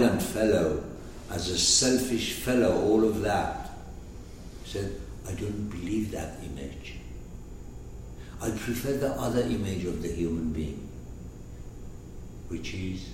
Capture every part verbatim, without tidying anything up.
violent fellow, as a selfish fellow, all of that. He said, I don't believe that image. I prefer the other image of the human being, which is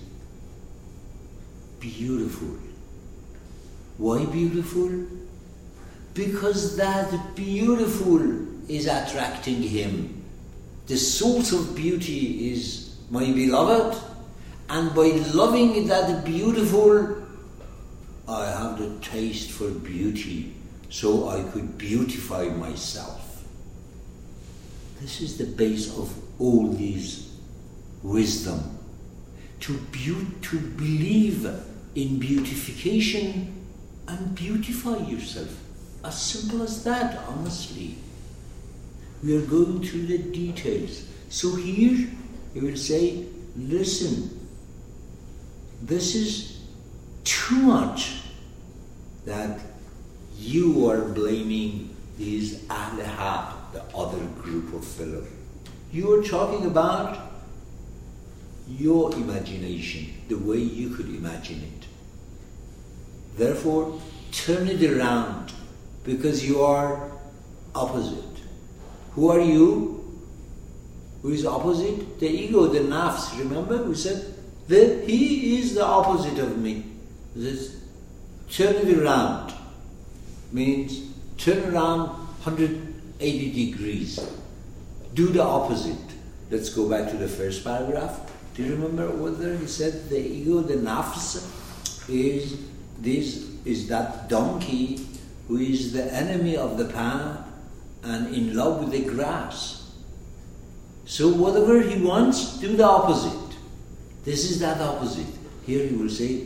beautiful. Why beautiful? Because that beautiful is attracting him. The source of beauty is my beloved, and by loving that beautiful, I have the taste for beauty, so I could beautify myself. This is the base of all these wisdom. To, be- to believe in beautification and beautify yourself. As simple as that, honestly. We are going through the details. So here, he will say, listen, this is too much that you are blaming these Ahl Haq, the other group of fellows. You are talking about your imagination, the way you could imagine it. Therefore, turn it around, because you are opposite. Who are you? Who is opposite? The ego, the nafs. Remember we said, the, he is the opposite of me. This turn it around means turn around one hundred eighty degrees. Do the opposite. Let's go back to the first paragraph. Do you remember what there he said? The ego, the nafs, is this is that donkey who is the enemy of the path and in love with the grass. So whatever he wants, do the opposite. This is that opposite. Here he will say,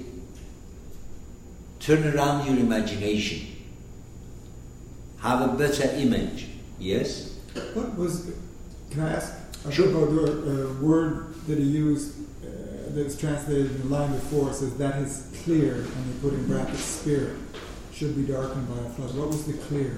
turn around your imagination. Have a better image. Yes? What was, can I ask Sure. about the uh, word that he used uh, that was translated in the line before? It says that is clear, and he put in brackets spirit, should be darkened by a flood. What was the clear?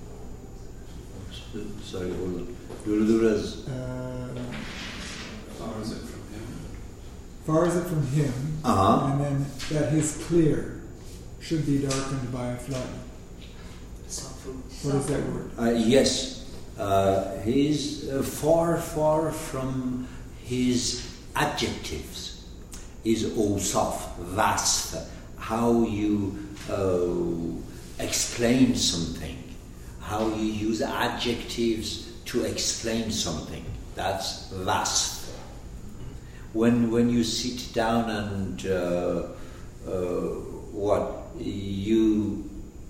Sorry, hold on. Yuluduras. Uh, Far is it from him? far is it from him, Uh-huh. and then that his clear should be darkened by a flood. What is that word? Uh, yes. Uh, he is uh, far, far from his adjectives. Is awsaf, vasf, how you uh, explain something, how you use adjectives to explain something. That's vasf. When when you sit down and uh, uh, what you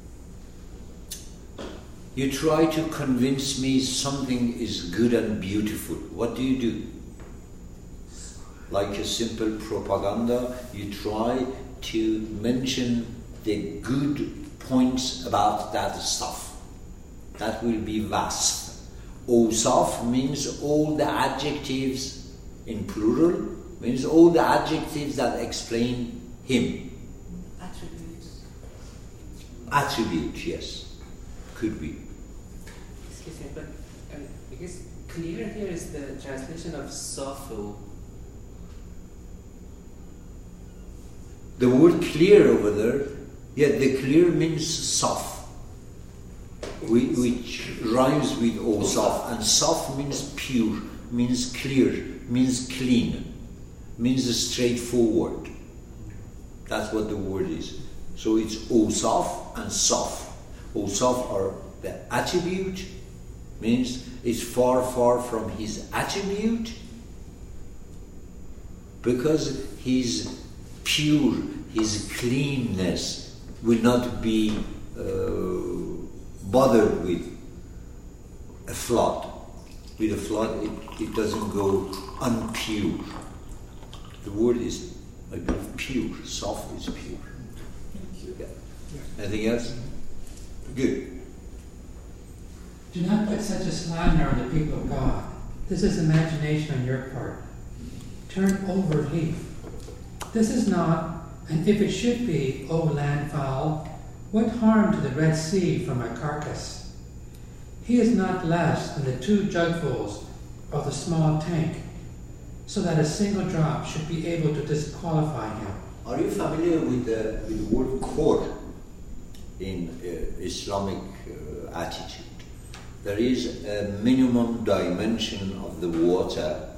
you try to convince me something is good and beautiful, what do you do? Like a simple propaganda, you try to mention the good points about that stuff. That will be vasf. Awsaf means all the adjectives in plural, means all the adjectives that explain him. Attributes. Attribute, yes. Could be. Excuse me, but uh, I guess clear here is the translation of safu. The word clear over there, yeah, the clear means saf, which rhymes with awsaf, and saf means pure, means clear, means clean, means straightforward. That's what the word is. So it's awsaf and saf. Awsaf are the attribute, means it's far, far from his attribute, because he's pure, his cleanness will not be uh, bothered with a flood. With a flood, it, it doesn't go unpure. The word is, I believe, pure. Soft is pure. Yeah. Anything else? Good. Do not put such a slander on the people of God. This is imagination on your part. Turn over a leaf. This is not, and if it should be, O land fowl, what harm to the Red Sea from a carcass? He is not less than the two jugfuls of the small tank, so that a single drop should be able to disqualify him. Are you familiar with the, with the word qur in uh, Islamic uh, attitude? There is a minimum dimension of the water.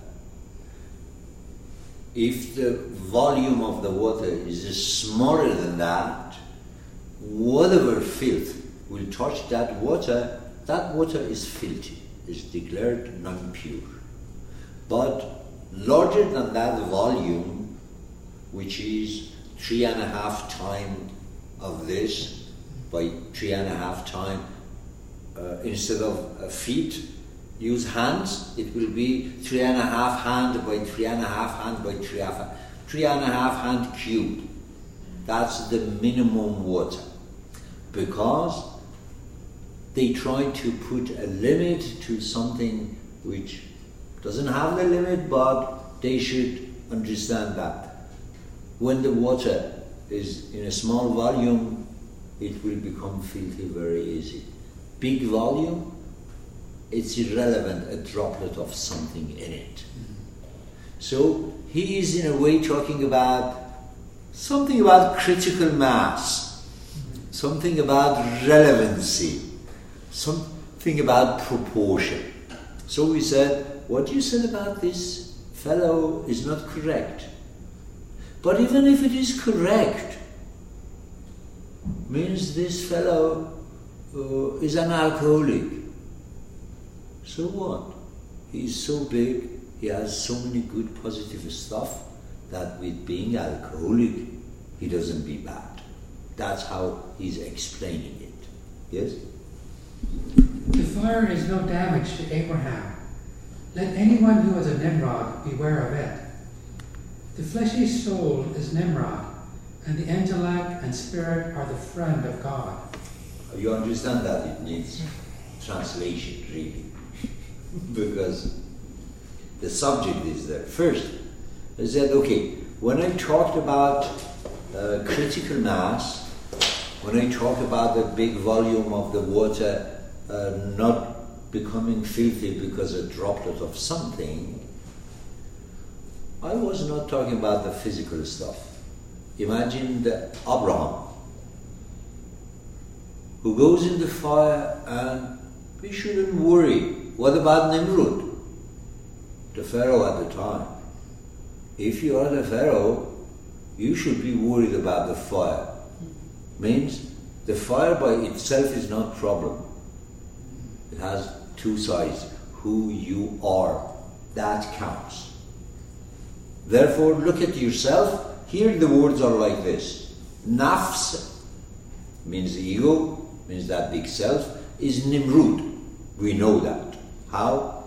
If the volume of the water is smaller than that, whatever filth will touch that water, that water is filthy, is declared non-pure. But larger than that volume, which is three and a half times of this, by three and a half times, uh, instead of uh, feet, use hands, it will be three and a half hand by three and a half hand by three and a half, three and a half hand cube. That's the minimum water. Because they try to put a limit to something which doesn't have the limit, but they should understand that when the water is in a small volume, it will become filthy very easy. Big volume, it's irrelevant, a droplet of something in it. Mm-hmm. So he is in a way talking about something about critical mass, mm-hmm. something about relevancy, something about proportion. So we said, what you said about this fellow is not correct. But even if it is correct, means this fellow uh, is an alcoholic. So what? He is so big, he has so many good positive stuff that with being alcoholic, he doesn't be bad. That's how he's explaining it. Yes? The fire is no damage to Abraham. Let anyone who is a Nimrod beware of it. The fleshy soul is Nimrod, and the intellect and spirit are the friend of God. You understand that it needs translation, really. Because the subject is there. First, I said, okay, when I talked about uh, critical mass, when I talk about the big volume of the water uh, not becoming filthy because a droplet of something, I was not talking about the physical stuff. Imagine the Abraham, who goes in the fire, and we shouldn't worry. What about Nimrod, the Pharaoh at the time? If you are the Pharaoh, you should be worried about the fire. Means the fire by itself is not a problem. It has two sides. Who you are, that counts. Therefore, look at yourself. Here the words are like this. Nafs means ego, means that big self, is Nimrud. We know that. How?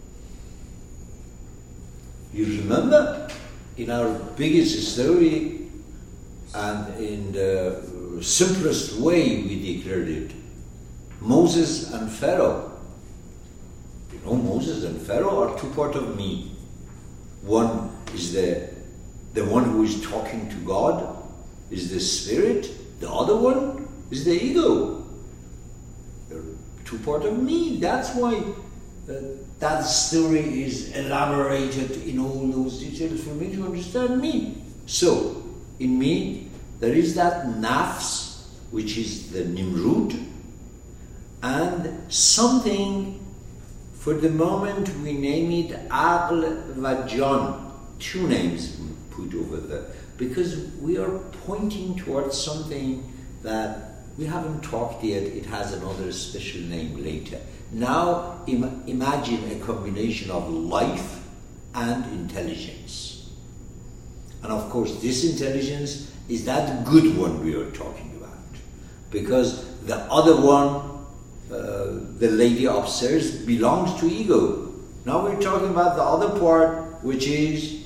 You remember in our biggest story and in the simplest way we declared it, Moses and Pharaoh. You know, Moses and Pharaoh are two parts of me. One is the the one who is talking to God, is the spirit. The other one is the ego. They're two parts of me. That's why uh, that story is elaborated in all those details for me to understand me. So, in me, there is that nafs, which is the Nimrud, and something, for the moment we name it Aql Vajan, two names we put over there, because we are pointing towards something that we haven't talked yet. It has another special name later. Now im- imagine a combination of life and intelligence. And of course this intelligence is that good one we are talking about. Because the other one, uh, the lady upstairs, belongs to ego. Now we're talking about the other part, which is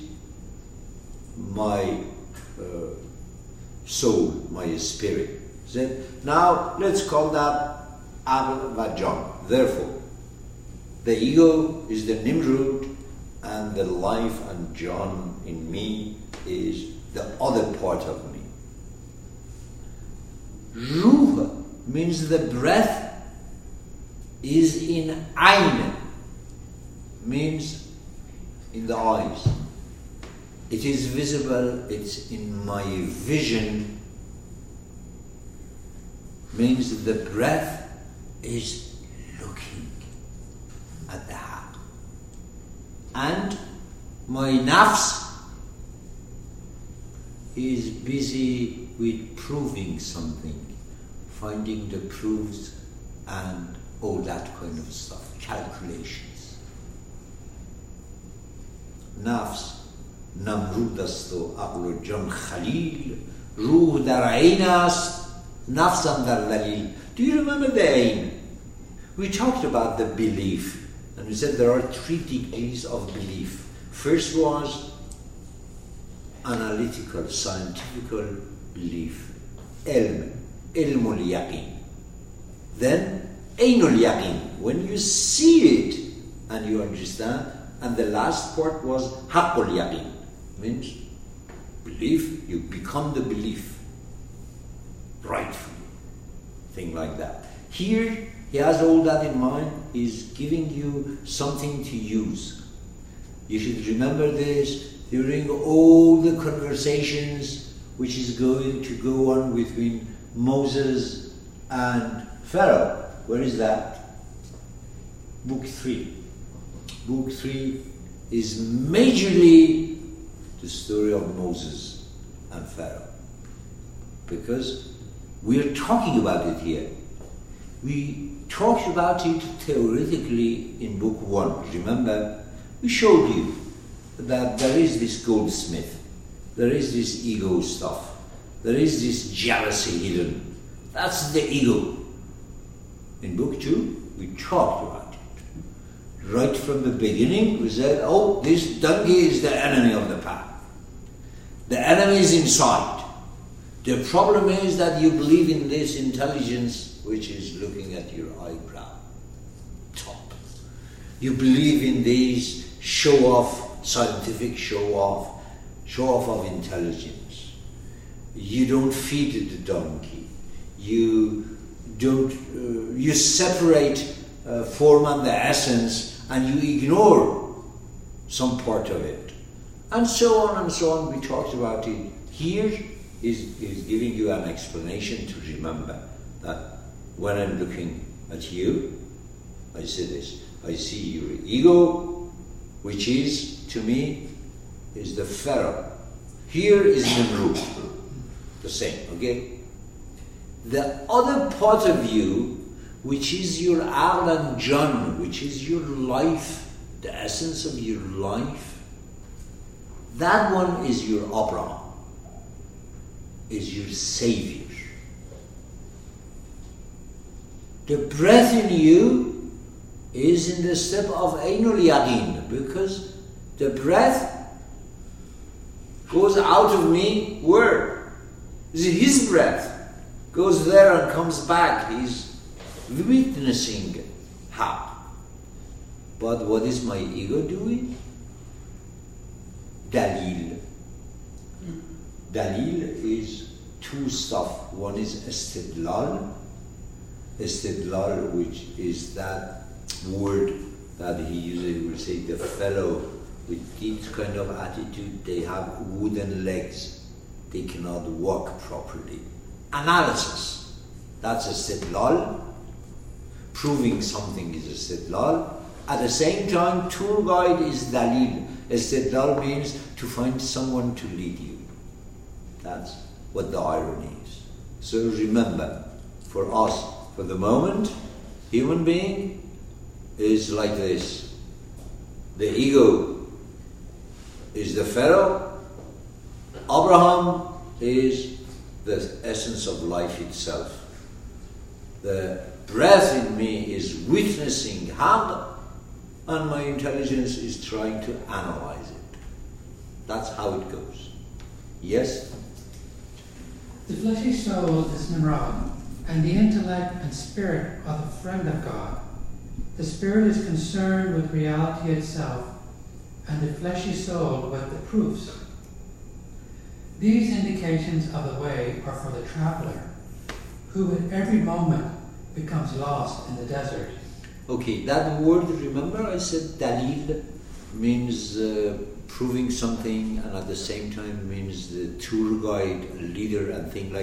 my uh, soul, my spirit. So now let's call that Abel Vajan. Therefore, the ego is the Nimrud, and the life and John in me is the other part of me. Ruh means the breath is in Ayn, means in the eyes. It is visible, it's in my vision, means the breath is looking at the haq. And my nafs is busy with proving something, finding the proofs and all that kind of stuff, calculations. Nafs نمرود است و عقل و جان خلیل روح در عین است نفسم در دلیل. Do you remember the ain? We talked about the belief and we said there are three degrees of belief. First was analytical, scientific belief, ilm, ilmul yaqeen. Then ainul yaqeen, when you see it and you understand. And the last part was haqqul yaqeen, means belief, you become the belief rightfully, thing like that. Here he has all that in mind, he's giving you something to use. You should remember this during all the conversations which is going to go on between Moses and Pharaoh. Where is that? Book three. Book three is majorly the story of Moses and Pharaoh. Because we're talking about it here. We talked about it theoretically in book one. Remember, we showed you that there is this goldsmith, there is this ego stuff, there is this jealousy hidden. That's the ego. In book two, we talked about it. Right from the beginning, we said, oh, this donkey is the enemy of the path. The enemy is inside. The problem is that you believe in this intelligence which is looking at your eyebrow top. You believe in these show-off, scientific show-off, show-off of intelligence. You don't feed the donkey. You don't. Uh, you separate uh, form and the essence, and you ignore some part of it, and so on and so on. We talked about it. Here is is giving you an explanation to remember that when I'm looking at you, I see this. I see your ego, which is to me is the Pharaoh. Here is Nimrud, the same. Okay. The other part of you, which is your Aql and Jan, which is your life, the essence of your life, that one is your Abraham, is your Savior. The breath in you is in the step of Ainul Yaqeen, because the breath goes out of me where? Is it his breath? Goes there and comes back. He's witnessing how. But what is my ego doing? Dalil. Dalil is two stuff. One is istidlal. Istidlal, which is that word that he usually will say, the fellow with this kind of attitude, they have wooden legs. They cannot walk properly. Analysis, that's istidlal. Proving something is istidlal. At the same time, tour guide is dalil. Istidlal means to find someone to lead you. That's what the irony is. So remember, for us, for the moment, human being is like this. The ego is the Pharaoh. Abraham is the essence of life itself. The breath in me is witnessing Haqq, and my intelligence is trying to analyze it. That's how it goes. Yes? The fleshy soul is Nimrod, and the intellect and spirit are the friend of God. The spirit is concerned with reality itself, and the fleshy soul with the proofs. These indications of the way are for the traveler, who at every moment becomes lost in the desert. Okay, that word, remember I said dalil means uh, proving something, and at the same time means the tour guide, leader, and thing like